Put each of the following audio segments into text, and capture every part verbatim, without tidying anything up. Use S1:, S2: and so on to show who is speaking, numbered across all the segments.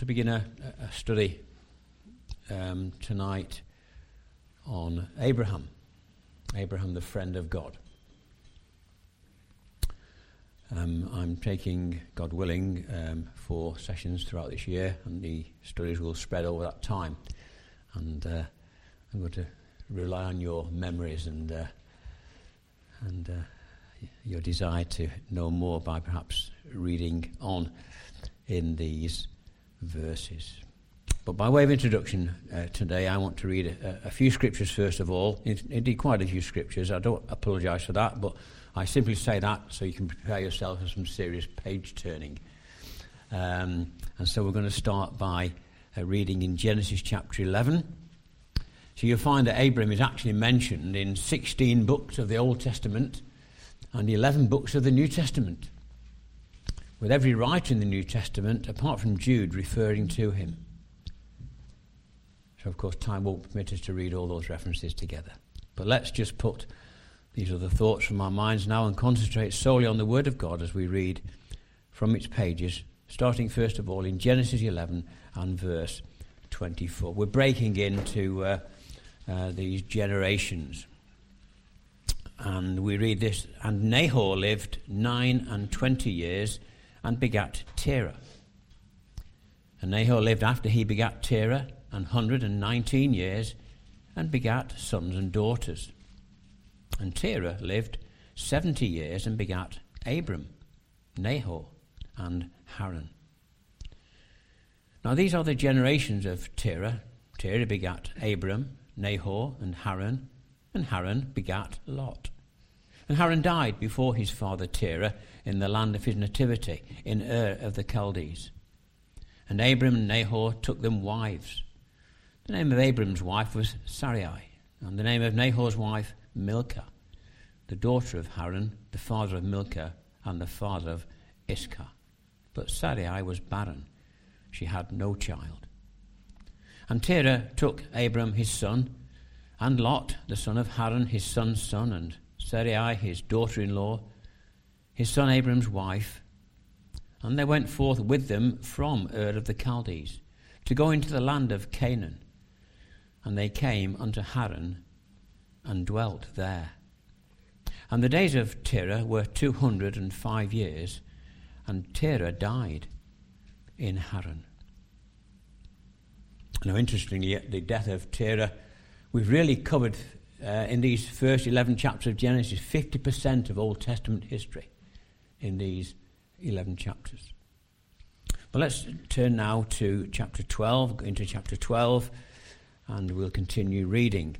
S1: begin a, a study um, tonight on Abraham. Abraham, the friend of God. Um, I'm taking, God willing, um, four sessions throughout this year, and the studies will spread over that time. And uh, I'm going to rely on your memories and uh, and uh, your desire to know more by perhaps reading on in these verses. But by way of introduction uh, today, I want to read a, a few scriptures first of all. Indeed, quite a few scriptures. I don't apologise for that, but I simply say that so you can prepare yourself for some serious page turning. Um, and so we're going to start by uh, reading in Genesis chapter eleven. So you'll find that Abram is actually mentioned in sixteen books of the Old Testament and eleven books of the New Testament, with every writer in the New Testament, apart from Jude, referring to him. So, of course, time won't permit us to read all those references together. But let's just put these other thoughts from our minds now and concentrate solely on the Word of God as we read from its pages, starting first of all in Genesis eleven and verse twenty-four. We're breaking into uh, uh, these generations. And we read this, and Nahor lived nine and twenty years and begat Terah. And Nahor lived after he begat Terah an hundred and nineteen years and begat sons and daughters. And Terah lived seventy years and begat Abram, Nahor, and Haran. Now these are the generations of Terah. Terah begat Abram, Nahor, and Haran, and Haran begat Lot. And Haran died before his father Terah in the land of his nativity, in Ur of the Chaldees. And Abram and Nahor took them wives. The name of Abram's wife was Sarai, and the name of Nahor's wife Milcah, the daughter of Haran, the father of Milcah, and the father of Iscah. But Sarai was barren. She had no child. And Terah took Abram his son, and Lot, the son of Haran, his son's son, and Sarai, his daughter-in-law, his son Abram's wife, and they went forth with them from Ur of the Chaldees to go into the land of Canaan. And they came unto Haran and dwelt there. And the days of Terah were two hundred and five years, and Terah died in Haran. Now, interestingly, the death of Terah, we've really covered uh, in these first eleven chapters of Genesis fifty percent of Old Testament history in these eleven chapters. But let's turn now to chapter twelve, into chapter twelve, and we'll continue reading.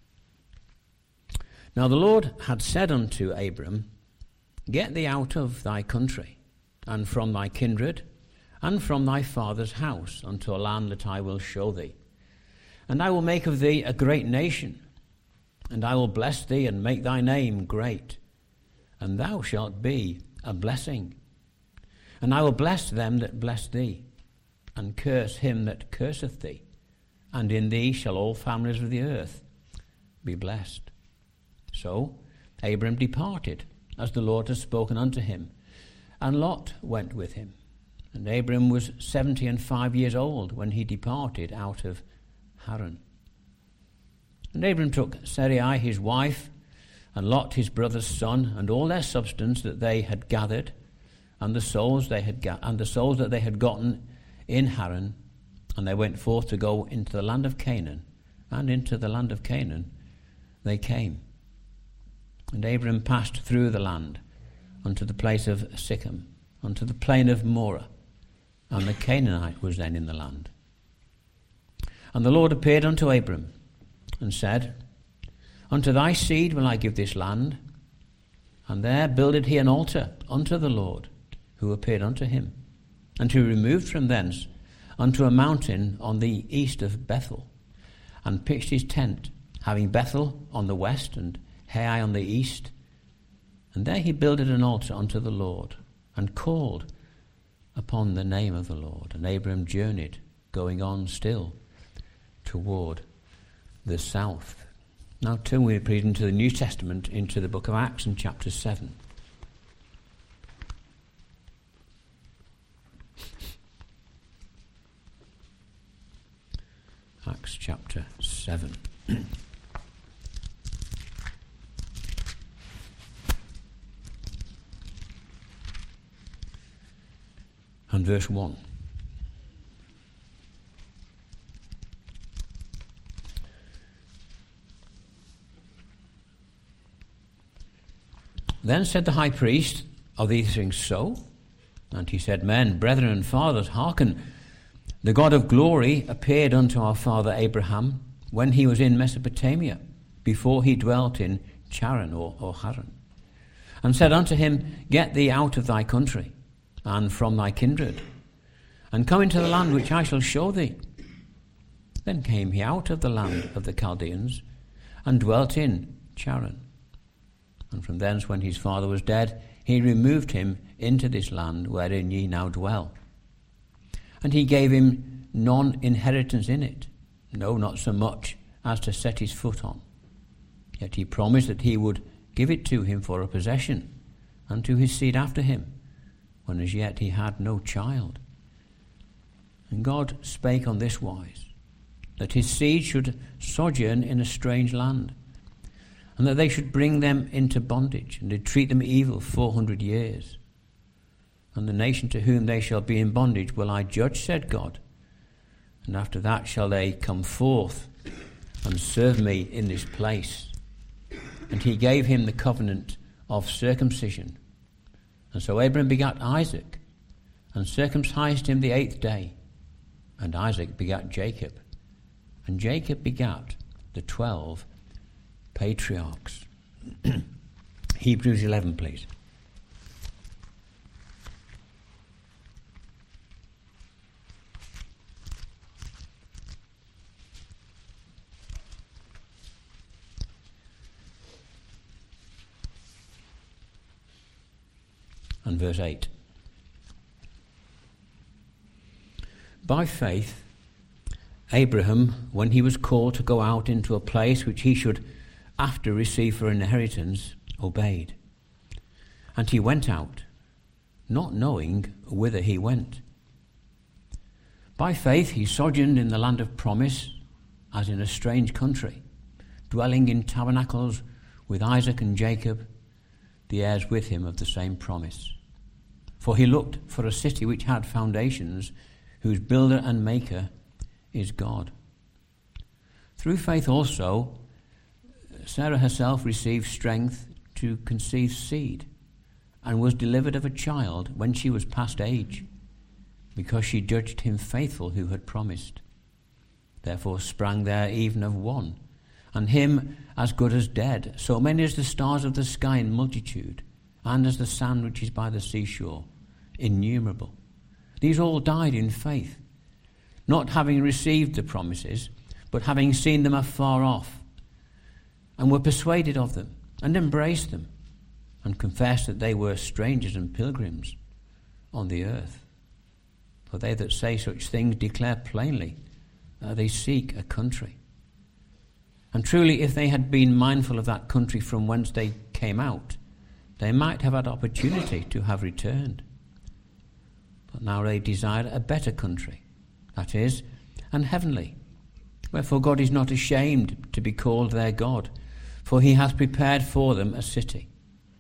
S1: Now the Lord had said unto Abram, Get thee out of thy country, and from thy kindred, and from thy father's house, unto a land that I will show thee. And I will make of thee a great nation, and I will bless thee, and make thy name great, and thou shalt be a blessing. And I will bless them that bless thee, and curse him that curseth thee. And in thee shall all families of the earth be blessed. So Abram departed, as the Lord had spoken unto him, and Lot went with him. And Abram was seventy and five years old when he departed out of Haran. And Abram took Sarai his wife, and Lot his brother's son, and all their substance that they had gathered, and the souls they had ga- and the souls that they had gotten in Haran, and they went forth to go into the land of Canaan, and into the land of Canaan they came. And Abram passed through the land unto the place of Sichem, unto the plain of Moreh, and the Canaanite was then in the land. And the Lord appeared unto Abram, and said, Unto thy seed will I give this land. And there builded he an altar unto the Lord, who appeared unto him, and who removed from thence unto a mountain on the east of Bethel, and pitched his tent, having Bethel on the west and Hai on the east. And there he builded an altar unto the Lord, and called upon the name of the Lord. And Abram journeyed, going on still toward the south. Now turn we please into the New Testament, into the book of Acts in chapter seven. Acts chapter seven. And verse one. Then said the high priest, Are these things so? And he said, Men, brethren, and fathers, hearken. The God of glory appeared unto our father Abraham when he was in Mesopotamia, before he dwelt in Charan or, or Haran, and said unto him, Get thee out of thy country, and from thy kindred, and come into the land which I shall show thee. Then came he out of the land of the Chaldeans, and dwelt in Charan. And from thence, when his father was dead, he removed him into this land wherein ye now dwell. And he gave him none inheritance in it, no, not so much as to set his foot on. Yet he promised that he would give it to him for a possession, and to his seed after him, when as yet he had no child. And God spake on this wise, that his seed should sojourn in a strange land, and that they should bring them into bondage, and did treat them evil four hundred years. And the nation to whom they shall be in bondage will I judge, said God. And after that shall they come forth and serve me in this place. And he gave him the covenant of circumcision. And so Abraham begat Isaac, and circumcised him the eighth day. And Isaac begat Jacob, and Jacob begat the twelve patriarchs. Hebrews eleven, please. And verse eight. By faith, Abraham, when he was called to go out into a place which he should after receive for an inheritance, obeyed. And he went out, not knowing whither he went. By faith he sojourned in the land of promise, as in a strange country, dwelling in tabernacles with Isaac and Jacob, the heirs with him of the same promise. For he looked for a city which had foundations, whose builder and maker is God. Through faith also, Sarah herself received strength to conceive seed, and was delivered of a child when she was past age, because she judged him faithful who had promised. Therefore sprang there even of one, and him as good as dead, so many as the stars of the sky in multitude, and as the sand which is by the seashore, innumerable. These all died in faith, not having received the promises, but having seen them afar off, and were persuaded of them, and embraced them, and confessed that they were strangers and pilgrims on the earth. For they that say such things declare plainly that they seek a country. And truly, if they had been mindful of that country from whence they came out, they might have had opportunity to have returned. But now they desire a better country, that is, an heavenly. Wherefore God is not ashamed to be called their God, for he hath prepared for them a city.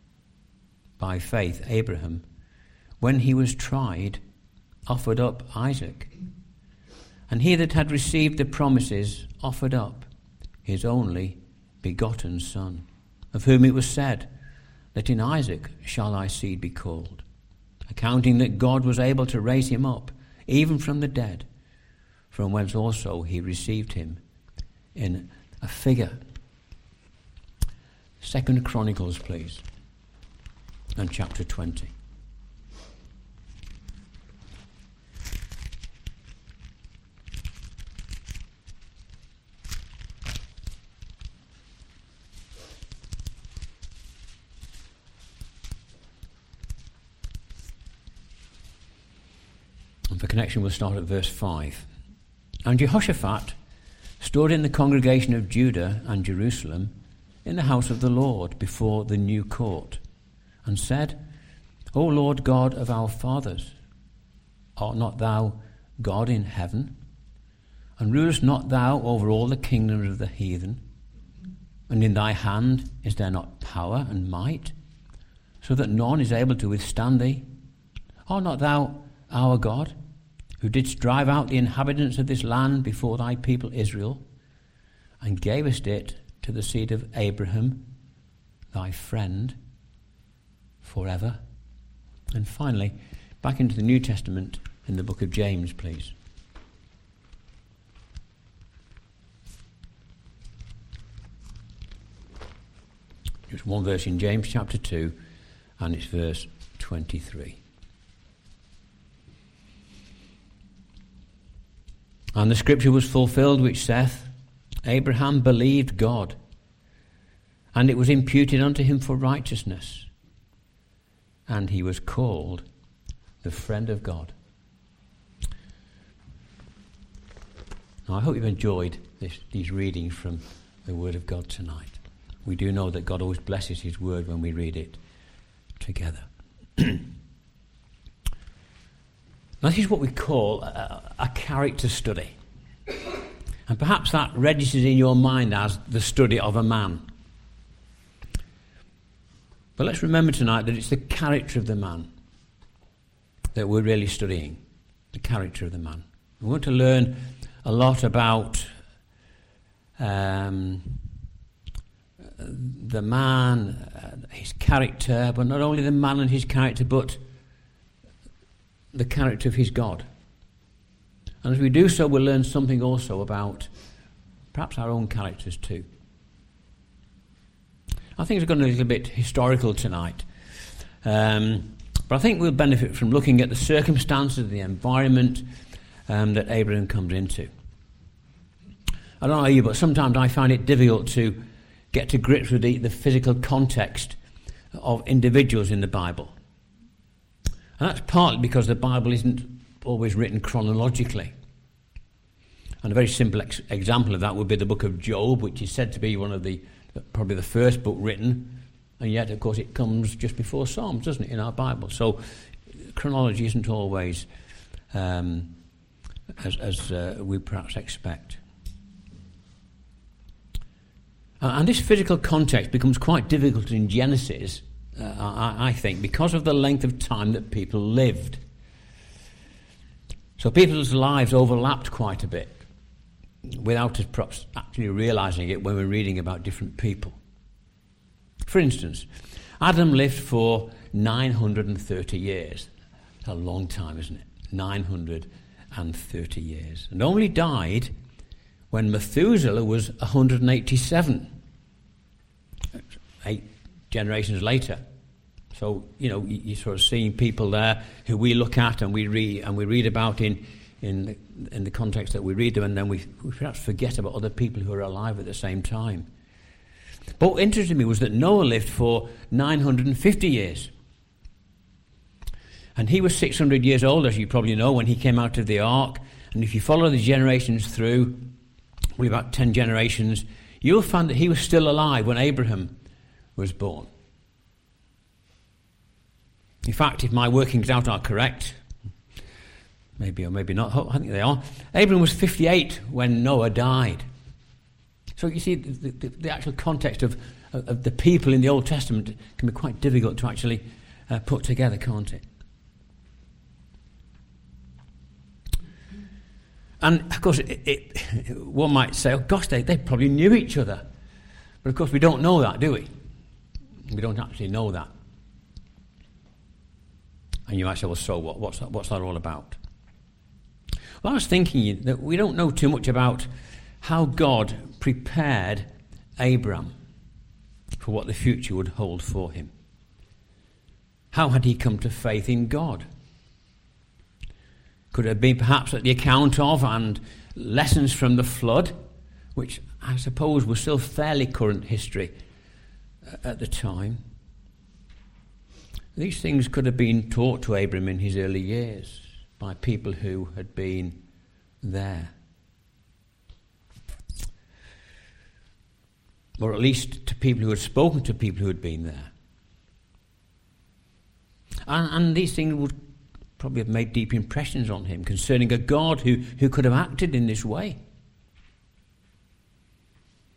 S1: By faith Abraham, when he was tried, offered up Isaac. And he that had received the promises offered up his only begotten son, of whom it was said, that in Isaac shall thy seed be called, accounting that God was able to raise him up, even from the dead, from whence also he received him in a figure. Second Chronicles, please, and chapter twenty. And for connection, we'll start at verse five. And Jehoshaphat stood in the congregation of Judah and Jerusalem in the house of the Lord before the new court, and said, O Lord God of our fathers, art not thou God in heaven? And rulest not thou over all the kingdoms of the heathen? And in thy hand is there not power and might, so that none is able to withstand thee? Art not thou our God, who didst drive out the inhabitants of this land before thy people Israel, and gavest it to the seed of Abraham, thy friend, forever? And finally, back into the New Testament in the book of James, please. Just one verse in James chapter two, and it's verse twenty-three. And the scripture was fulfilled which saith, Abraham believed God, and it was imputed unto him for righteousness, and he was called the friend of God. Now, I hope you've enjoyed this, these readings from the Word of God tonight. We do know that God always blesses his Word when we read it together. Now, this is what we call a, a character study. And perhaps that registers in your mind as the study of a man. But let's remember tonight that it's the character of the man that we're really studying. The character of the man. We want to learn a lot about um, the man, uh, his character, but not only the man and his character, but the character of his God. And as we do so, we'll learn something also about perhaps our own characters too. I think it's going to be a little bit historical tonight. Um, but I think we'll benefit from looking at the circumstances, the environment um, that Abraham comes into. I don't know about you, but sometimes I find it difficult to get to grips with the, the physical context of individuals in the Bible. And that's partly because the Bible isn't always written chronologically. And a very simple ex- example of that would be the book of Job, which is said to be one of the, probably the first book written, and yet, of course, it comes just before Psalms, doesn't it, in our Bible? So chronology isn't always um, as, as uh, we perhaps expect. Uh, and this physical context becomes quite difficult in Genesis, uh, I, I think, because of the length of time that people lived. So people's lives overlapped quite a bit, without us perhaps actually realizing it when we're reading about different people. For instance, Adam lived for nine hundred thirty years. That's a long time, isn't it? nine hundred thirty years. And only died when Methuselah was one hundred eighty-seven, eight generations later. So, you know, you're sort of seeing people there who we look at and we read and we read about in in the, in the context that we read them, and then we, we perhaps forget about other people who are alive at the same time. But what interested me was that Noah lived for nine hundred fifty years. And he was six hundred years old, as you probably know, when he came out of the ark. And if you follow the generations through, probably about ten generations, you'll find that he was still alive when Abraham was born. In fact, if my workings out are correct, maybe or maybe not, I think they are, Abraham was fifty-eight when Noah died. So you see, the, the, the actual context of, of the people in the Old Testament can be quite difficult to actually uh, put together, can't it? And, of course, it, it, one might say, oh, gosh, they, they probably knew each other. But, of course, we don't know that, do we? We don't actually know that. And you might say, well, so what? What's that, what's that all about? Well, I was thinking that we don't know too much about how God prepared Abraham for what the future would hold for him. How had he come to faith in God? Could it have been perhaps at the account of and lessons from the flood, which I suppose was still fairly current history at the time? These things could have been taught to Abraham in his early years by people who had been there. Or at least to people who had spoken to people who had been there. And, and these things would probably have made deep impressions on him concerning a God who, who could have acted in this way.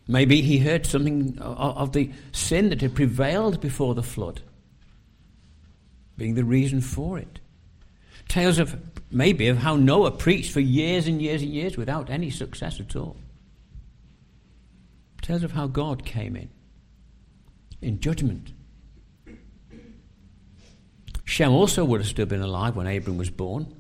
S1: Maybe he heard something of, of the sin that had prevailed before the flood, being the reason for it. Tales of, maybe, of how Noah preached for years and years and years without any success at all. Tales of how God came in, in judgment. Shem also would have still been alive when Abram was born.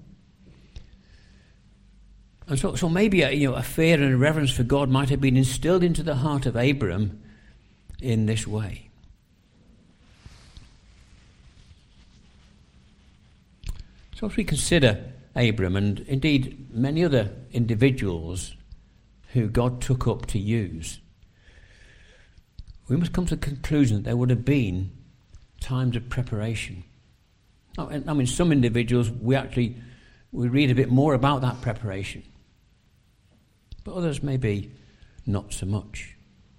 S1: And so, so maybe a, you know, a fear and a reverence for God might have been instilled into the heart of Abram in this way. So if we consider Abram and indeed many other individuals who God took up to use, we must come to the conclusion that there would have been times of preparation. I mean, some individuals, we actually we read a bit more about that preparation. But others maybe not so much.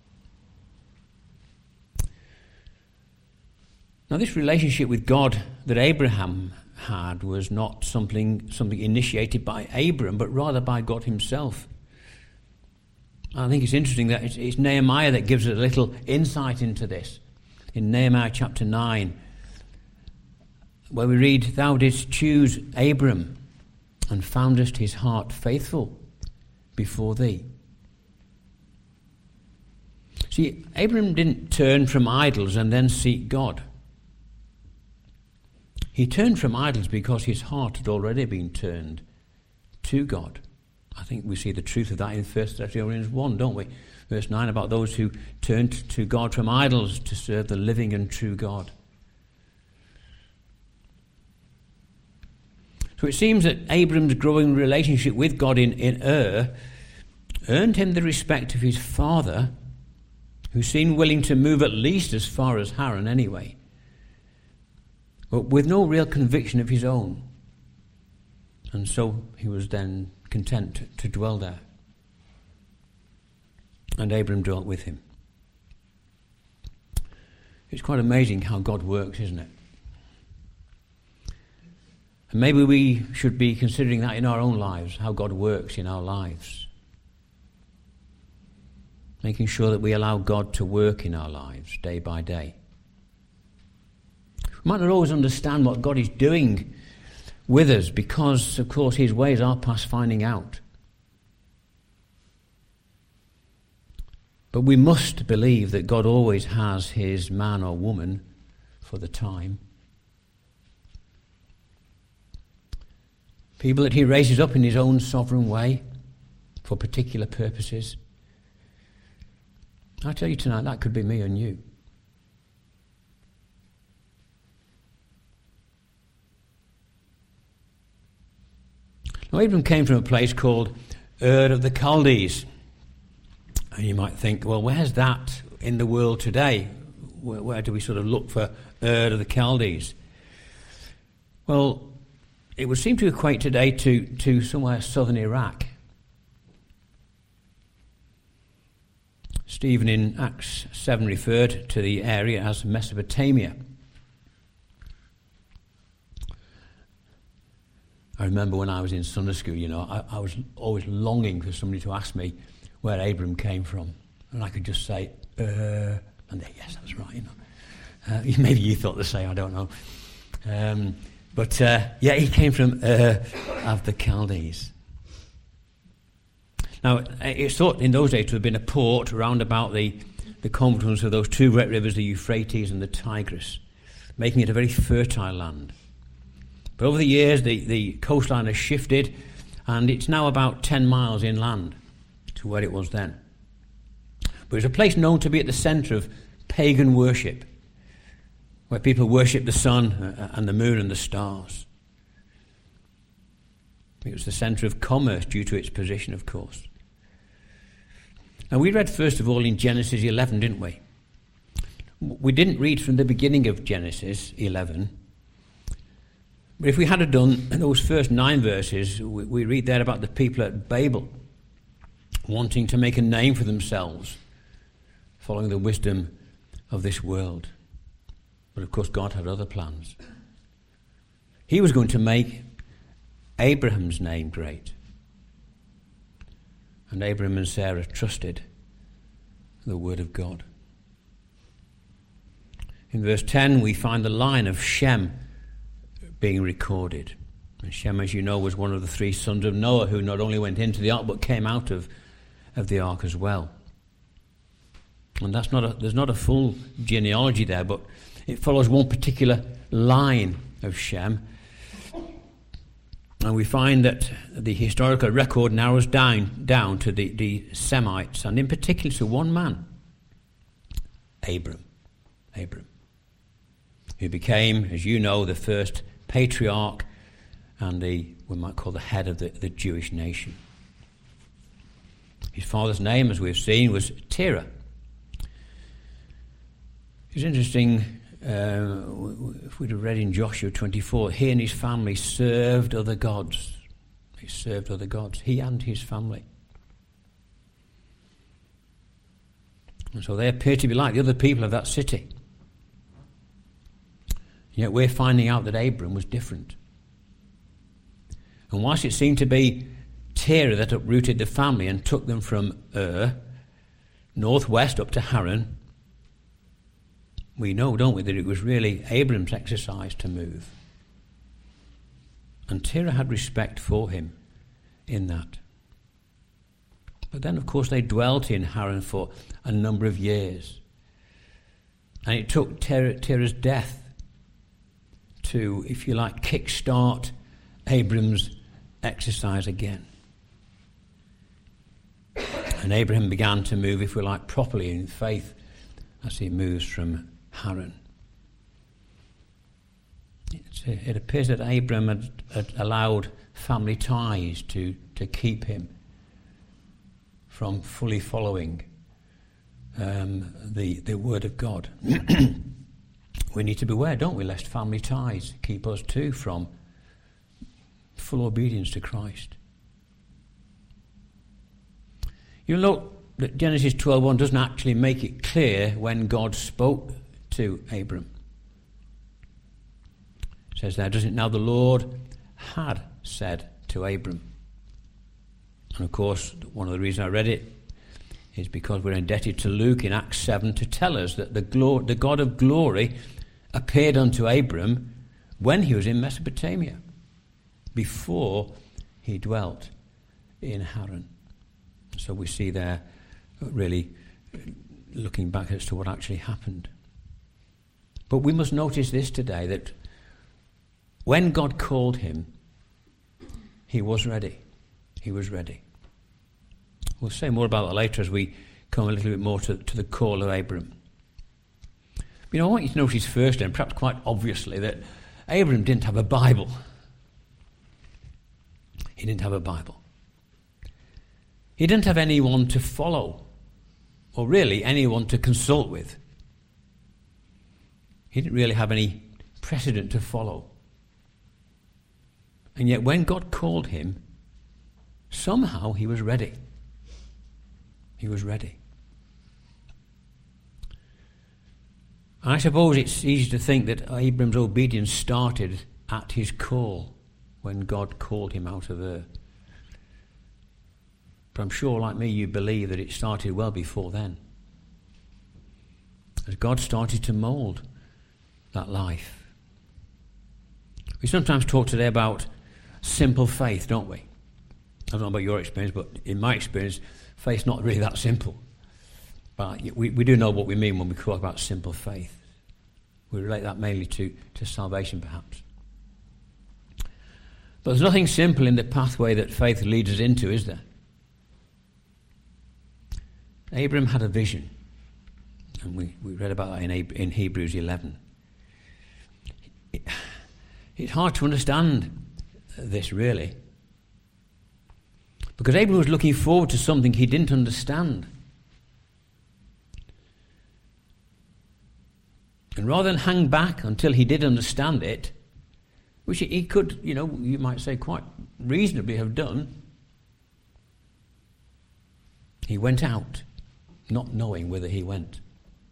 S1: Now, this relationship with God that Abraham had was not something something initiated by Abram, but rather by God himself. I think it's interesting that it's, it's Nehemiah that gives us a little insight into this. In Nehemiah chapter nine, where we read, "Thou didst choose Abram, and foundest his heart faithful before thee." See, Abram didn't turn from idols and then seek God. He turned from idols because his heart had already been turned to God. I think we see the truth of that in First Thessalonians one, don't we? Verse nine, about those who turned to God from idols to serve the living and true God. So it seems that Abram's growing relationship with God in, in Ur earned him the respect of his father, who seemed willing to move at least as far as Haran anyway, but with no real conviction of his own. And so he was then content to, to dwell there. And Abram dwelt with him. It's quite amazing how God works, isn't it? And maybe we should be considering that in our own lives, how God works in our lives. Making sure that we allow God to work in our lives day by day. We might not always understand what God is doing with us because, of course, his ways are past finding out. But we must believe that God always has his man or woman for the time. People that he raises up in his own sovereign way for particular purposes. I tell you tonight, that could be me and you. Now, Abram came from a place called Ur of the Chaldees. And you might think, well, where's that in the world today? Where, where do we sort of look for Ur of the Chaldees? Well, it would seem to equate today to, to somewhere southern Iraq. Stephen in Acts seven referred to the area as Mesopotamia. I remember when I was in Sunday school, you know, I, I was always longing for somebody to ask me where Abram came from. And I could just say, uh, and they, yes, that's right, you know. Uh, maybe you thought the same, I don't know. Um, but, uh, yeah, he came from uh, of the Chaldees. Now, it's thought in those days to have been a port round about the, the confluence of those two great rivers, the Euphrates and the Tigris, making it a very fertile land. But over the years, the, the coastline has shifted, and it's now about ten miles inland to where it was then. But it's a place known to be at the centre of pagan worship, where people worship the sun and the moon and the stars. It was the centre of commerce due to its position, of course. Now, we read first of all in Genesis eleven, didn't we? We didn't read from the beginning of Genesis eleven. But if we had done those first nine verses, we, we read there about the people at Babel wanting to make a name for themselves, following the wisdom of this world. But of course, God had other plans. He was going to make Abraham's name great. And Abraham and Sarah trusted the word of God. In verse ten, we find the line of Shem being recorded. And Shem, as you know, was one of the three sons of Noah who not only went into the ark but came out of, of the ark as well. And that's not a, there's not a full genealogy there, but it follows one particular line of Shem. And we find that the historical record narrows down, down to the, the Semites, and in particular to one man, Abram. Abram, who became, as you know, the first patriarch and the, we might call the head of the, the Jewish nation. His father's name, as we've seen, was Terah. It's interesting, uh, if we'd have read in Joshua twenty-four, he and his family served other gods. They served other gods, he and his family. And so they appear to be like the other people of that city. Yet we're finding out that Abram was different. And whilst it seemed to be Terah that uprooted the family and took them from Ur, northwest up to Haran, we know, don't we, that it was really Abram's exercise to move. And Terah had respect for him in that. But then, of course, they dwelt in Haran for a number of years. And it took Terah, Terah's death to, if you like, kickstart Abram's exercise again. And Abraham began to move, if we like, properly in faith as he moves from Haran. It's, it appears that Abram had, had allowed family ties to, to keep him from fully following um, the, the word of God. We need to beware, don't we, lest family ties keep us too from full obedience to Christ. You'll note that Genesis twelve one doesn't actually make it clear when God spoke to Abram. It says there, doesn't it? Now the Lord had said to Abram. And of course, one of the reasons I read it is because we're indebted to Luke in Acts seven to tell us that the, glo- the God of glory appeared unto Abram when he was in Mesopotamia, before he dwelt in Haran. So we see there really looking back as to what actually happened. But we must notice this today, that when God called him, he was ready. He was ready. We'll say more about that later as we come a little bit more to, to the call of Abram. You know, I want you to notice first, and perhaps quite obviously, that Abram didn't have a Bible. He didn't have a Bible. He didn't have anyone to follow, or really anyone to consult with. He didn't really have any precedent to follow. And yet when God called him, somehow he was ready. He was ready. I suppose it's easy to think that Abram's obedience started at his call, when God called him out of Ur. But I'm sure, like me, you believe that it started well before then. As God started to mould that life. We sometimes talk today about simple faith, don't we? I don't know about your experience, but in my experience, faith's not really that simple. But we, we do know what we mean when we talk about simple faith. We relate that mainly to, to salvation, perhaps. But there's nothing simple in the pathway that faith leads us into, is there? Abram had a vision, and we, we read about that in, in Hebrews eleven. It, it's hard to understand this, really, because Abram was looking forward to something he didn't understand. And rather than hang back until he did understand it, which he could, you know, you might say quite reasonably have done, he went out, not knowing whither he went.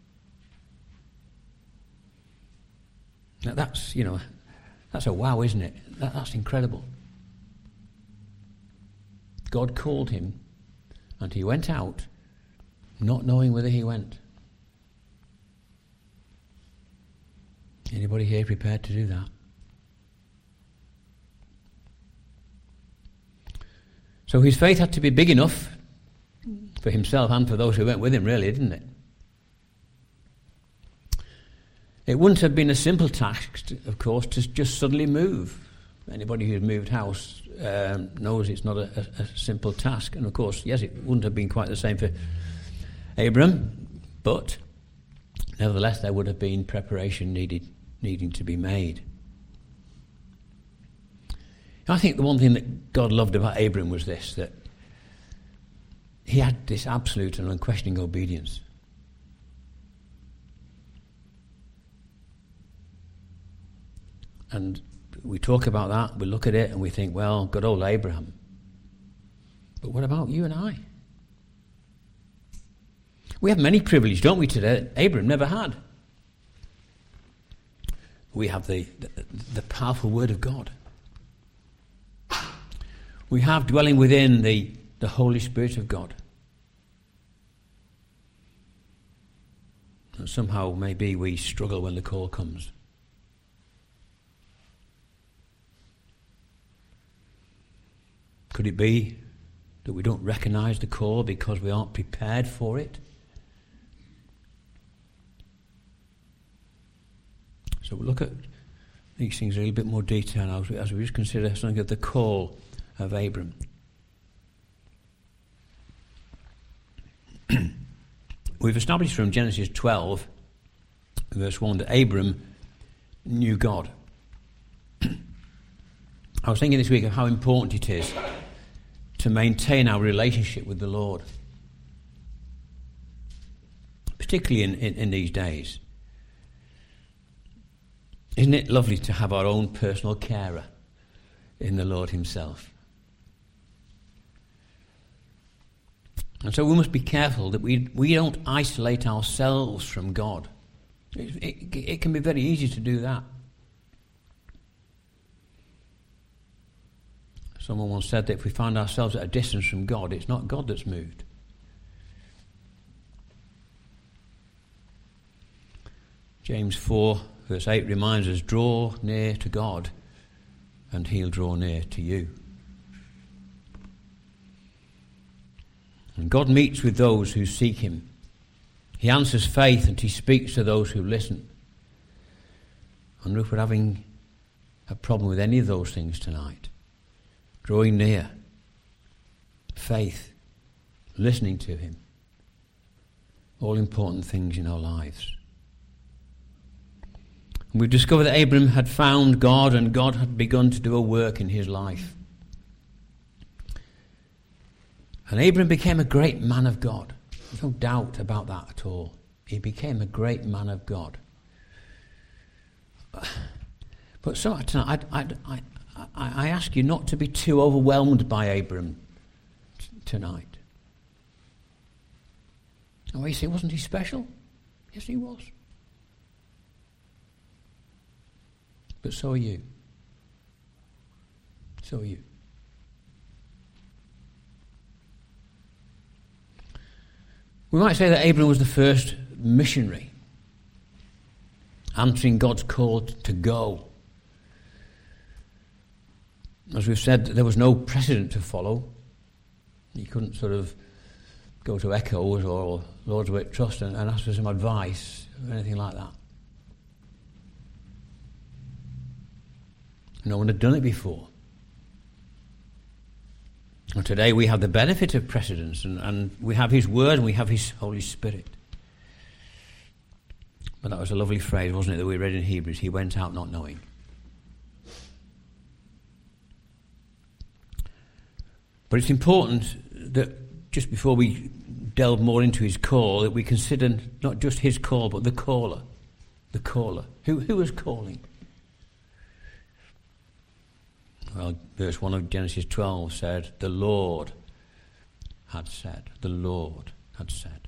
S1: Now that's, you know, that's a wow, isn't it? That, that's incredible. God called him, and he went out, not knowing whither he went. Anybody here prepared to do that? So his faith had to be big enough for himself and for those who went with him, really, didn't it? It wouldn't have been a simple task, of course, to just suddenly move. Anybody who's moved house um, knows it's not a, a, a simple task. And of course, yes, it wouldn't have been quite the same for Abram, but nevertheless, there would have been preparation needed, needing to be made. I think the one thing that God loved about Abram was this, that he had this absolute and unquestioning obedience. And we talk about that, we look at it and we think, well, good old Abraham. But what about you and I? We have many privileges, don't we, today, that Abraham never had. We have the, the, the powerful word of God. We have dwelling within the, the Holy Spirit of God. And somehow maybe we struggle when the call comes. Could it be that we don't recognize the call because we aren't prepared for it? So we'll look at these things in a little bit more detail now as we, as we just consider something of the call of Abram. We've established from Genesis twelve, verse one, that Abram knew God. I was thinking this week of how important it is to maintain our relationship with the Lord, particularly in, in, in these days. Isn't it lovely to have our own personal carer in the Lord himself? And so we must be careful that we we don't isolate ourselves from God. It, it, it can be very easy to do that. Someone once said that if we find ourselves at a distance from God, it's not God that's moved. James four, verse eight reminds us, draw near to God and he'll draw near to you. And God meets with those who seek him. He answers faith and he speaks to those who listen. I wonder if we're having a problem with any of those things tonight. Drawing near, faith, listening to him. All important things in our lives. And we've discovered that Abram had found God and God had begun to do a work in his life. And Abram became a great man of God. There's no doubt about that at all. He became a great man of God. But so tonight, I, I, I, I ask you not to be too overwhelmed by Abram t- tonight. And you say, wasn't he special? Yes, he was. But so are you. So are you. We might say that Abram was the first missionary, answering God's call to go. As we've said, there was no precedent to follow. You couldn't sort of go to Echoes or Lord's Way Trust and, and ask for some advice or anything like that. No one had done it before. And today we have the benefit of precedence, and, and we have his word and we have his Holy Spirit. But that was a lovely phrase, wasn't it, that we read in Hebrews? He went out not knowing. But it's important that just before we delve more into his call, that we consider not just his call, but the caller. The caller. Who, who was calling? Well, verse one of Genesis twelve said, the Lord had said. The Lord had said.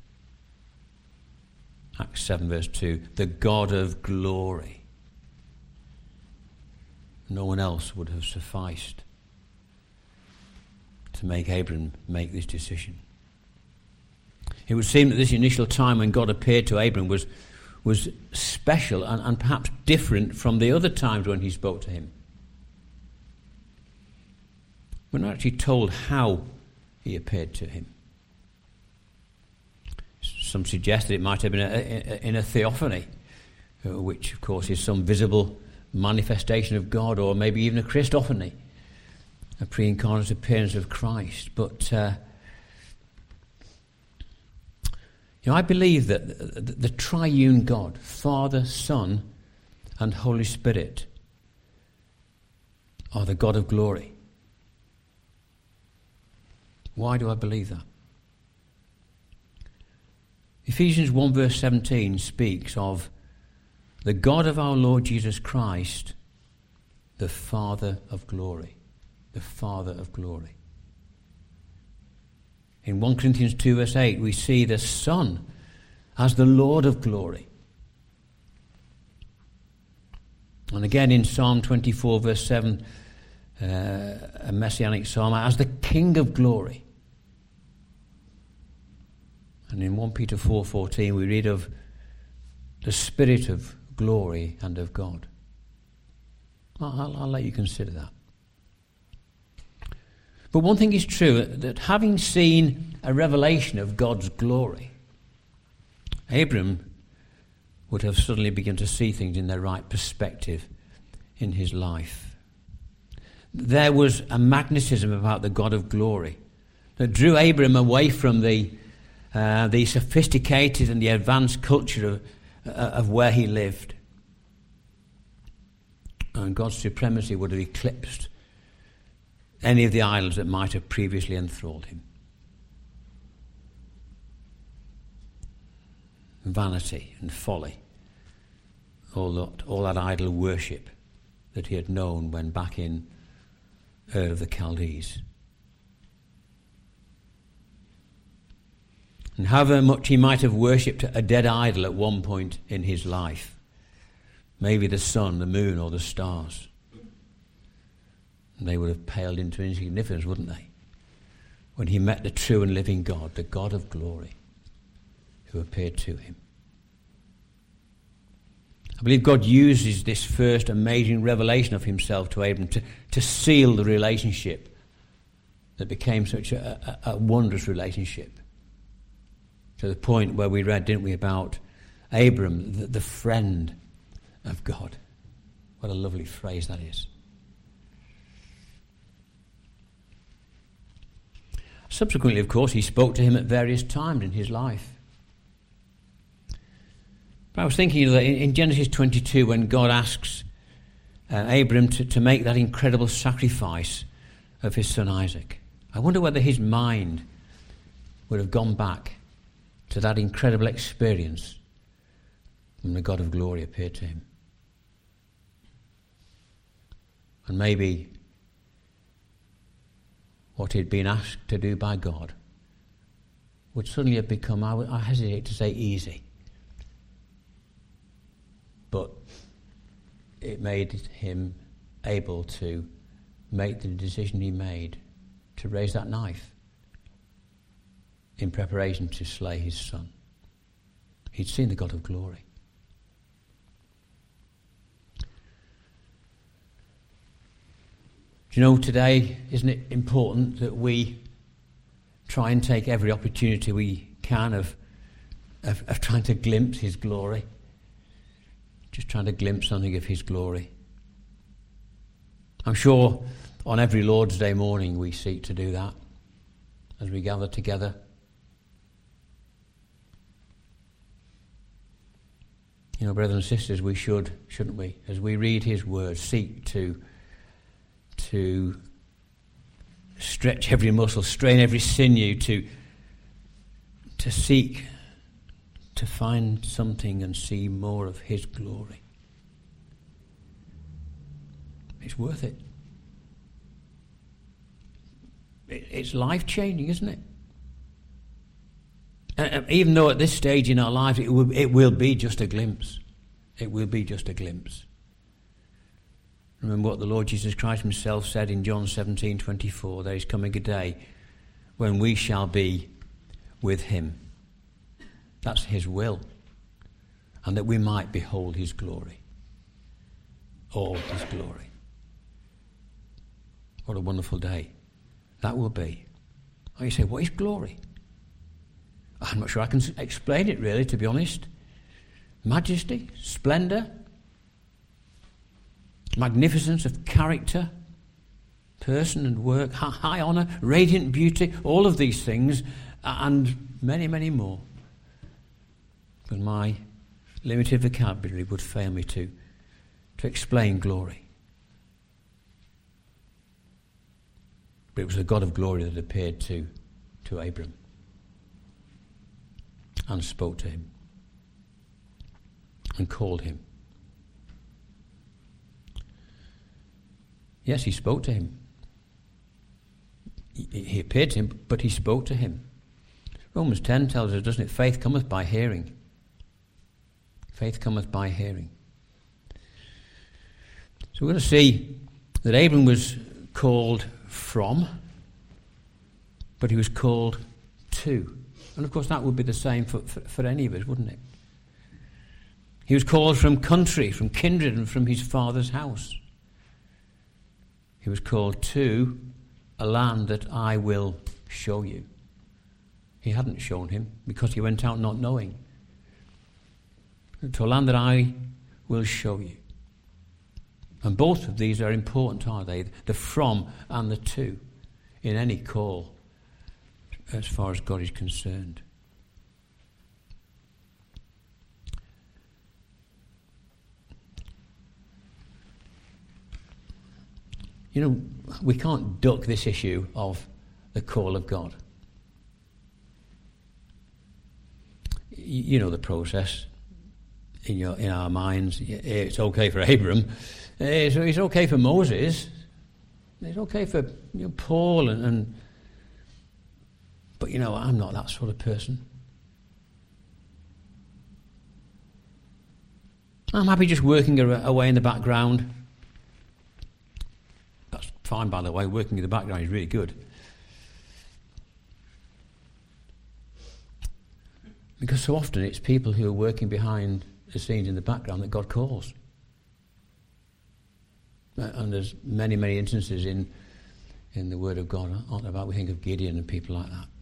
S1: Acts seven verse two, the God of glory. No one else would have sufficed to make Abram make this decision. It would seem that this initial time when God appeared to Abram was, was special and, and perhaps different from the other times when he spoke to him. We're not actually told how he appeared to him. Some suggest that it might have been a, a, in a theophany, uh, which of course is some visible manifestation of God, or maybe even a Christophany, a pre-incarnate appearance of Christ. But uh, you know, I believe that the, the triune God, Father, Son, and Holy Spirit, are the God of glory. Why do I believe that? Ephesians one verse seventeen speaks of the God of our Lord Jesus Christ, the Father of glory. The Father of glory. In First Corinthians two verse eight we see the Son as the Lord of glory. And again in Psalm twenty-four verse seven, uh, a messianic psalm, as the King of glory. And in First Peter four fourteen we read of the Spirit of glory and of God. I'll, I'll, I'll let you consider that. But one thing is true, that having seen a revelation of God's glory, Abram would have suddenly begun to see things in their right perspective in his life. There was a magnetism about the God of glory that drew Abram away from the uh, the sophisticated and the advanced culture of, uh, of where he lived. And God's supremacy would have eclipsed any of the idols that might have previously enthralled him. Vanity and folly, all that, all that idol worship that he had known when back in Ur of the Chaldees. And however much he might have worshipped a dead idol at one point in his life, maybe the sun, the moon, or the stars, they would have paled into insignificance, wouldn't they? When he met the true and living God, the God of glory, who appeared to him. I believe God uses this first amazing revelation of himself to Abram to, to seal the relationship that became such a, a, a wondrous relationship. To the point where we read, didn't we, about Abram, the, the friend of God. What a lovely phrase that is. Subsequently, of course, he spoke to him at various times in his life. But I was thinking that in Genesis twenty-two, when God asks uh, Abram to, to make that incredible sacrifice of his son Isaac, I wonder whether his mind would have gone back to that incredible experience when the God of glory appeared to him. And maybe what he'd been asked to do by God would suddenly have become, I, I hesitate to say easy, but it made him able to make the decision he made to raise that knife in preparation to slay his son. He'd seen the God of glory. Do you know, today, isn't it important that we try and take every opportunity we can of, of, of trying to glimpse his glory? Just trying to glimpse something of his glory. I'm sure on every Lord's Day morning we seek to do that as we gather together. You know, brothers and sisters, we should, shouldn't we, as we read his word, seek to to stretch every muscle, strain every sinew, to to seek to find something and see more of his glory. It's worth it. It's life-changing, isn't it? And even though at this stage in our lives it will, it will be just a glimpse. It will be just a glimpse. Remember what the Lord Jesus Christ himself said in John seventeen twenty-four. There is coming a day when we shall be with him That's his will. And that we might behold his glory. All his glory. What a wonderful day that will be. Oh, you say, what is glory? I'm not sure I can explain it really, to be honest. Majesty, splendour, magnificence of character, person and work, high honour, radiant beauty, all of these things, and many, many more. But my limited vocabulary would fail me to, to explain glory. But it was the God of glory that appeared to, to Abram and spoke to him and called him. Yes, he spoke to him. He, he appeared to him, but he spoke to him. Romans ten tells us, doesn't it? Faith cometh by hearing. Faith cometh by hearing. So we're going to see that Abram was called from, but he was called to. And of course that would be the same for, for, for any of us, wouldn't it? He was called from country, from kindred, and from his father's house. He was called to a land that I will show you. He hadn't shown him because he went out not knowing. To a land that I will show you. And both of these are important, are they? The from and the to in any call as far as God is concerned. You know, we can't duck this issue of the call of God. You know the process in your in our minds. It's okay for Abram. It's, it's okay for Moses. It's okay for you know, Paul and, and. But you know, I'm not that sort of person. I'm happy just working away in the background. That's fine, by the way. Working in the background is really good. Because so often it's people who are working behind the scenes in the background that God calls. And there's many, many instances in in the Word of God, aren't there, about we think of Gideon and people like that.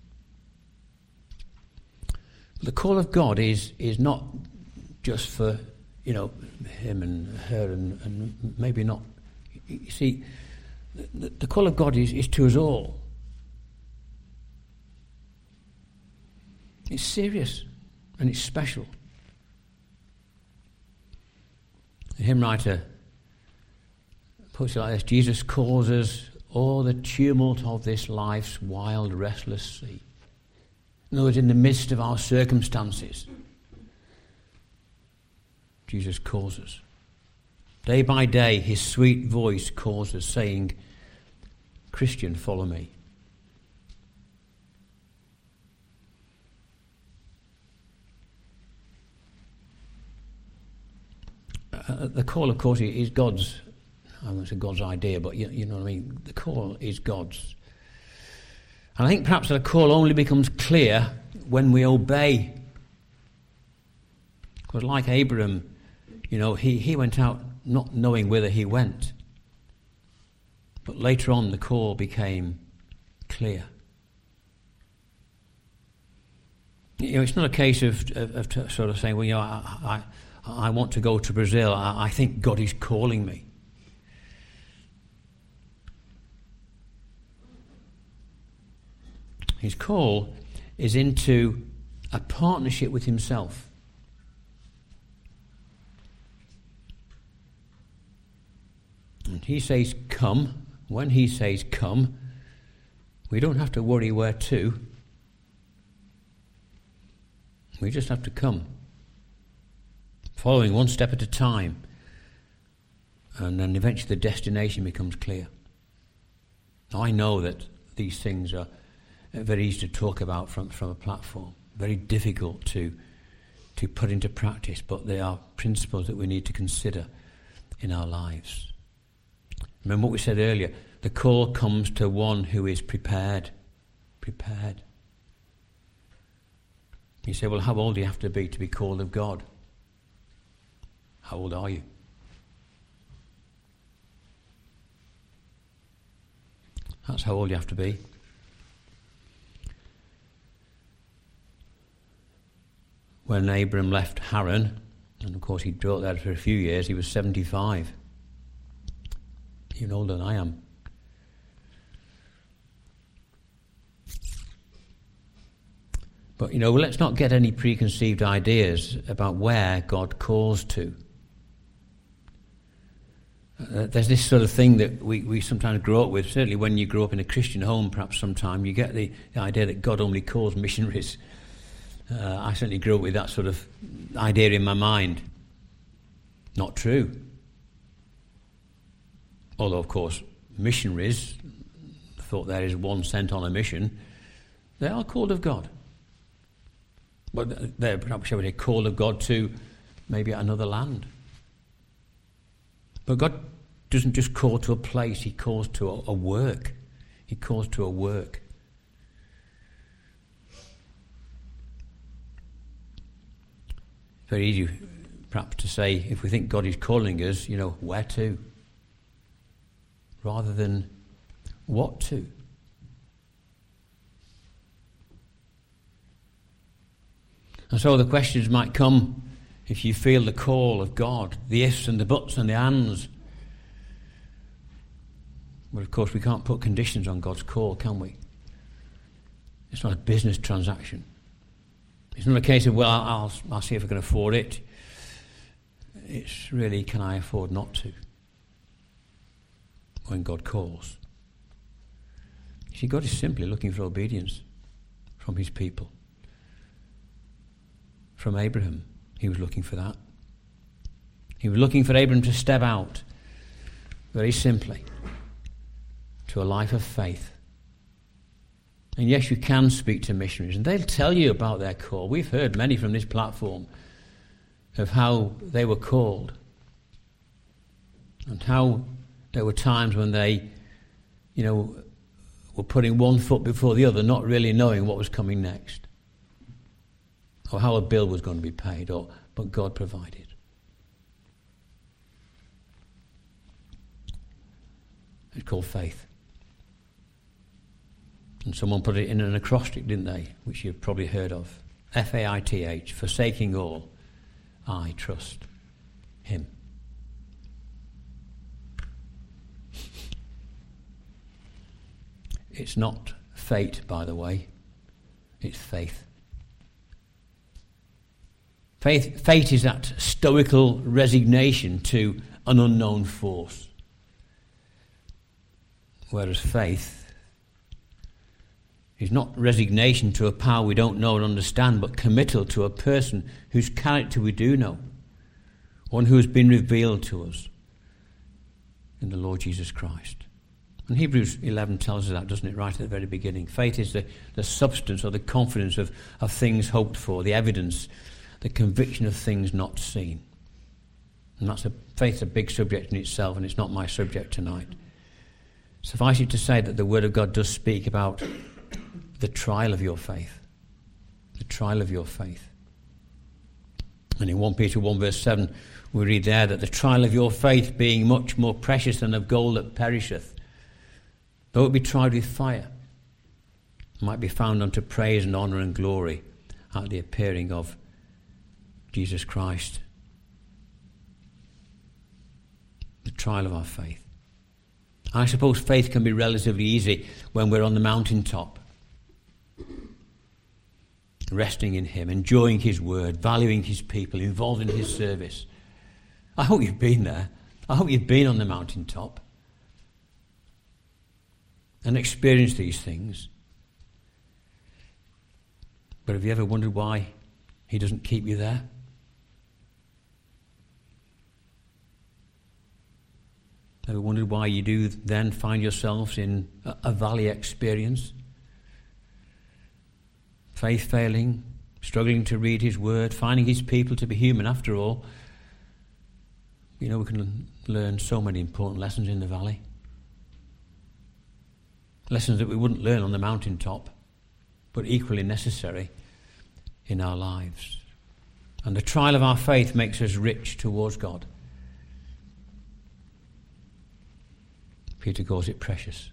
S1: But the call of God is is not just for, you know, him and her and, and maybe not. You see, the, the call of God is, is to us all. It's serious and it's special. The hymn writer puts it like this: Jesus calls us o'er the tumult of this life's wild, restless sea. In other words, in the midst of our circumstances, Jesus calls us. Day by day, his sweet voice calls us, saying, Christian, follow me. Uh, the call, of course, is God's, I won't say God's idea, but you, you know what I mean? The call is God's. And I think perhaps the call only becomes clear when we obey. Because like Abram, you know, he, he went out not knowing whither he went. But later on the call became clear. You know, it's not a case of, of, of sort of saying, well, you know, I, I, I want to go to Brazil. I, I think God is calling me. His call is into a partnership with himself. And he says, come. When he says, come, we don't have to worry where to. We just have to come. Following one step at a time. And then eventually the destination becomes clear. Now, I know that these things are very easy to talk about from, from a platform. Very difficult to to put into practice, but they are principles that we need to consider in our lives. Remember what we said earlier, the call comes to one who is prepared. Prepared. You say, well, how old do you have to be to be called of God? How old are you? That's how old you have to be. When Abram left Haran, and of course he dwelt there for a few years, he was seventy-five. Even older than I am. But, you know, let's not get any preconceived ideas about where God calls to. Uh, there's this sort of thing that we, we sometimes grow up with. Certainly when you grow up in a Christian home, perhaps sometime, you get the, the idea that God only calls missionaries. Uh, I certainly grew up with that sort of idea in my mind. Not true. Although, of course, missionaries, thought there is one sent on a mission, they are called of God. But they're, perhaps, shall we say, called of God to maybe another land. But God doesn't just call to a place, he calls to a, a work. He calls to a work. Very easy, perhaps, to say, if we think God is calling us, you know, where to? Rather than what to. And so the questions might come if you feel the call of God, the ifs and the buts and the ands. But of course we can't put conditions on God's call, can we? It's not a business transaction. It's not a case of, well, I'll, I'll see if I can afford it. It's really, can I afford not to? When God calls. You see, God is simply looking for obedience from his people. From Abraham, he was looking for that. He was looking for Abraham to step out, very simply, to a life of faith. And yes, you can speak to missionaries, and they'll tell you about their call. We've heard many from this platform of how they were called, and how there were times when they, you know, were putting one foot before the other, not really knowing what was coming next, or how a bill was going to be paid, or but God provided. It's called faith. And someone put it in an acrostic, didn't they? Which you've probably heard of. F A I T H, forsaking all, I trust him. It's not fate, by the way. It's faith. Faith, fate is that stoical resignation to an unknown force. Whereas faith is not resignation to a power we don't know and understand, but committal to a person whose character we do know, one who has been revealed to us in the Lord Jesus Christ. And Hebrews eleven tells us that, doesn't it, right at the very beginning? Faith is the, the substance or the confidence of, of things hoped for, the evidence, the conviction of things not seen. And that's a faith's a big subject in itself, and it's not my subject tonight. Suffice it to say that the Word of God does speak about the trial of your faith. The trial of your faith. And in First Peter one verse seven, we read there that the trial of your faith being much more precious than of gold that perisheth, though it be tried with fire, might be found unto praise and honour and glory at the appearing of Jesus Christ. The trial of our faith. I suppose faith can be relatively easy when we're on the mountaintop, resting in him, enjoying his word, valuing his people, involved in his service. I hope you've been there. I hope you've been on the mountaintop and experienced these things. But have you ever wondered why he doesn't keep you there? Ever wondered why you do then find yourselves in a, a valley experience? Faith failing, struggling to read his word, finding his people to be human after all. You know, we can learn so many important lessons in the valley. Lessons that we wouldn't learn on the mountaintop, but equally necessary in our lives. And the trial of our faith makes us rich towards God. Peter calls it precious.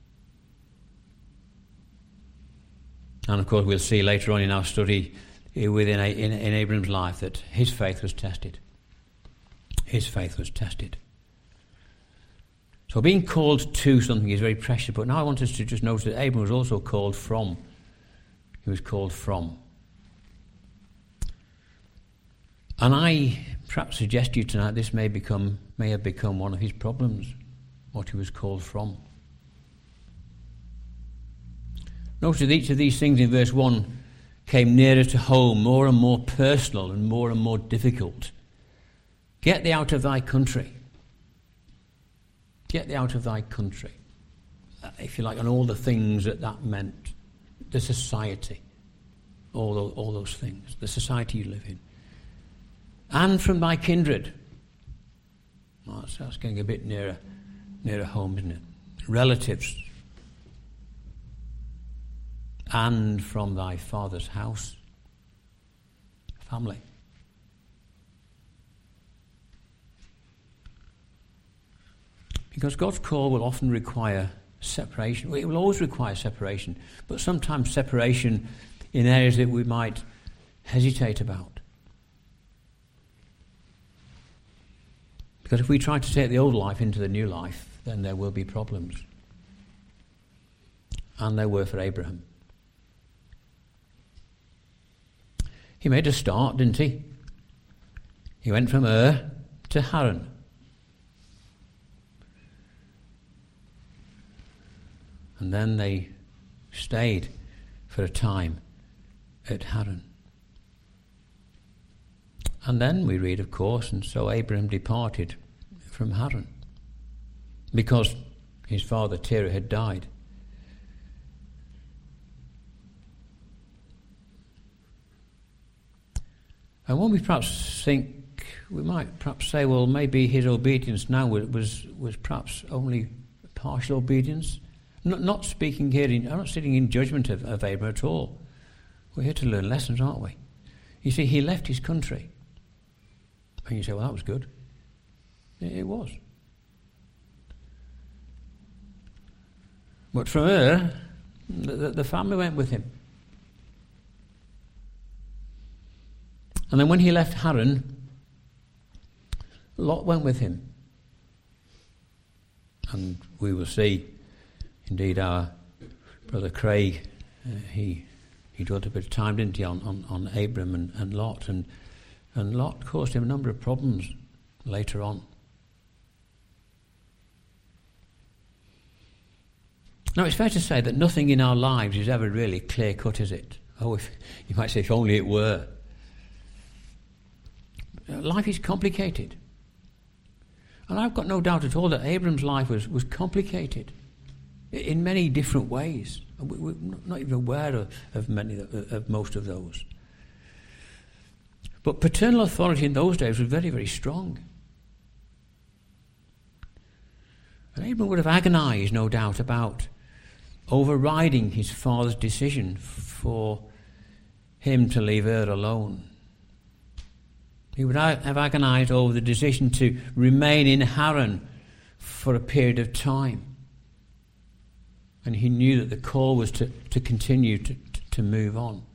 S1: And of course we'll see later on in our study within in, in Abraham's life that his faith was tested. His faith was tested. So being called to something is very precious, but now I want us to just notice that Abraham was also called from. He was called from. And I perhaps suggest to you tonight this may become may have become one of his problems, what he was called from. Notice that each of these things in verse one came nearer to home, more and more personal and more and more difficult. Get thee out of thy country. Get thee out of thy country. If you like, and all the things that that meant. The society. All those, all those things. The society you live in. And from thy kindred. Oh, that's, that's getting a bit nearer, nearer home, isn't it? Relatives. And from thy father's house. Family. Because God's call will often require separation. It will always require separation, but sometimes separation in areas that we might hesitate about. Because if we try to take the old life into the new life, then there will be problems. And there were for Abraham. He made a start, didn't he? He went from Ur to Haran. And then they stayed for a time at Haran. And then we read, of course, and so Abraham departed from Haran because his father Terah had died. And when we perhaps think, we might perhaps say, well, maybe his obedience now was was, was perhaps only partial obedience. Not, not speaking here, in, I'm not sitting in judgment of, of Abraham at all. We're here to learn lessons, aren't we? You see, he left his country. And you say, well, that was good. It, it was. But from Ur, the, the family went with him. And then when he left Haran, Lot went with him. And we will see, indeed, our brother Craig, uh, he he dwelt a bit of time, didn't he, on, on, on Abram and, and Lot. And, and Lot caused him a number of problems later on. Now, it's fair to say that nothing in our lives is ever really clear-cut, is it? Oh, if, you might say, if only it were. Life is complicated. And I've got no doubt at all that Abram's life was, was complicated in many different ways. We're not even aware of, of many of most of those. But paternal authority in those days was very, very strong. And Abram would have agonized, no doubt, about overriding his father's decision for him to leave Ur alone. He would have agonized over the decision to remain in Haran for a period of time. And he knew that the call was to, to continue to, to move on.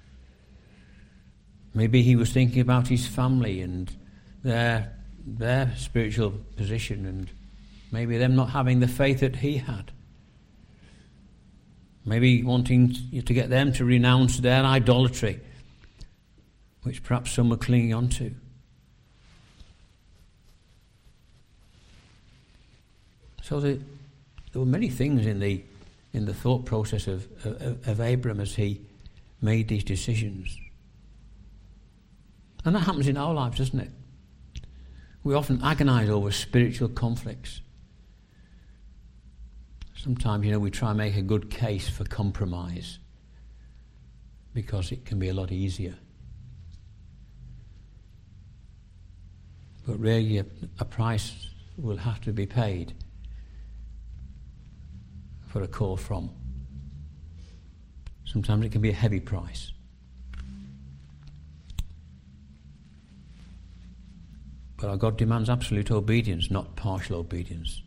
S1: Maybe he was thinking about his family and their, their spiritual position, and maybe them not having the faith that he had. Maybe wanting to get them to renounce their idolatry, which perhaps some were clinging on to. So the, there were many things in the in the thought process of, of, of Abram as he made these decisions. And that happens in our lives, doesn't it? We often agonize over spiritual conflicts. Sometimes, you know, we try and make a good case for compromise because it can be a lot easier. But really, a, a price will have to be paid for a call from. Sometimes it can be a heavy price. But our God demands absolute obedience, not partial obedience.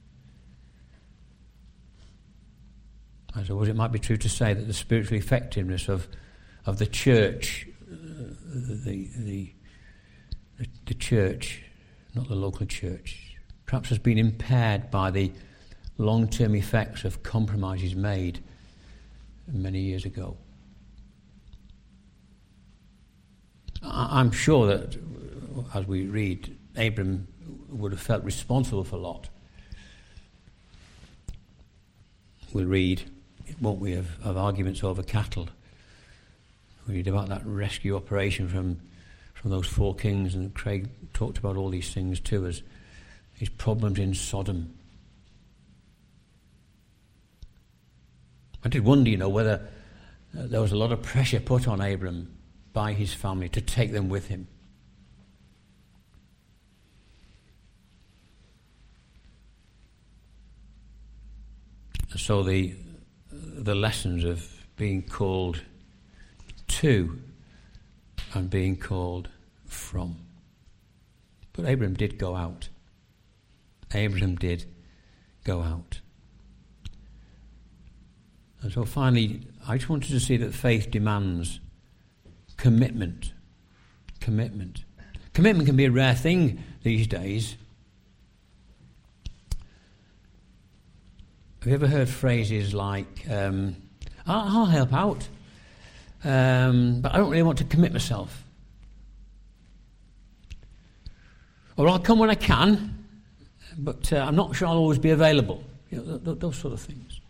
S1: I suppose it might be true to say that the spiritual effectiveness of of the church, uh, the, the the the church, not the local church, perhaps has been impaired by the long-term effects of compromises made many years ago. I, I'm sure that, as we read, Abram would have felt responsible for Lot. We'll read, won't we, of, of arguments over cattle. We read about that rescue operation from from those four kings, and Craig talked about all these things too, as his problems in Sodom. I did wonder, you know, whether uh, there was a lot of pressure put on Abram by his family to take them with him. So the the lessons of being called to and being called from. But Abram did go out. Abram did go out. And so finally, I just wanted to see that faith demands commitment. Commitment. Commitment can be a rare thing these days. Have you ever heard phrases like, um, I'll, I'll help out, um, but I don't really want to commit myself. Or I'll come when I can, but uh, I'm not sure I'll always be available. You know, th- th- those sort of things.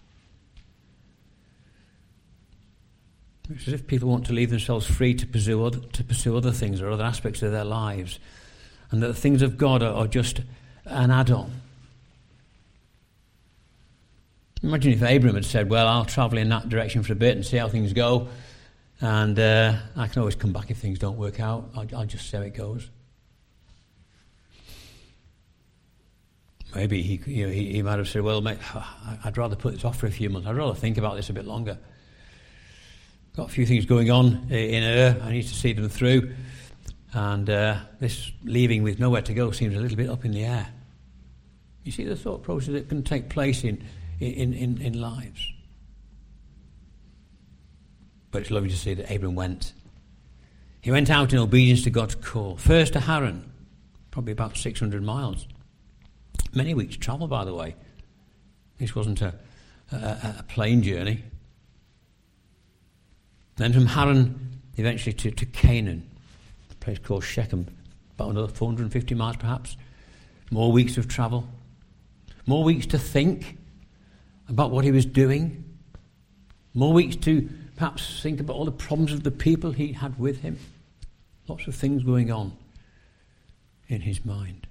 S1: It's as if people want to leave themselves free to pursue other, to pursue other things or other aspects of their lives, and that the things of God are, are just an add-on. Imagine if Abram had said, well, I'll travel in that direction for a bit and see how things go, and uh, I can always come back if things don't work out. I'll, I'll just see how it goes. Maybe he, you know, he, he might have said, well, mate, I'd rather put this off for a few months. I'd rather think about this a bit longer. Got a few things going on in her. I need to see them through. And uh, this leaving with nowhere to go seems a little bit up in the air. You see the thought process that can take place in In, in, in lives. But it's lovely to see that Abram went. He went out in obedience to God's call. First to Haran, probably about six hundred miles. Many weeks' travel, by the way. This wasn't a, a, a plain journey. Then from Haran, eventually to, to Canaan, a place called Shechem, about another four hundred fifty miles perhaps. More weeks of travel. More weeks to think about what he was doing. More weeks to perhaps think about all the problems of the people he had with him. Lots of things going on in his mind.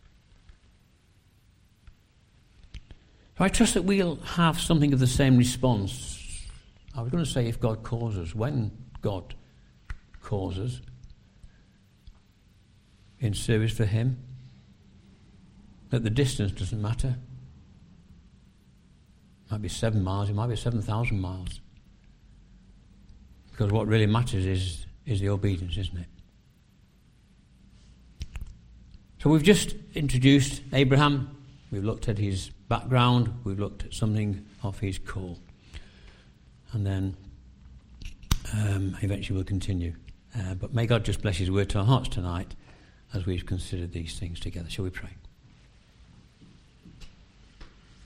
S1: So I trust that we'll have something of the same response. I was going to say if God calls us, when God calls us in service for him, that the distance doesn't matter. It might be seven miles, it might be seven thousand miles. Because what really matters is, is the obedience, isn't it? So we've just introduced Abraham, we've looked at his background, we've looked at something of his call. And then um, eventually we'll continue. Uh, but may God just bless his word to our hearts tonight as we've considered these things together. Shall we pray?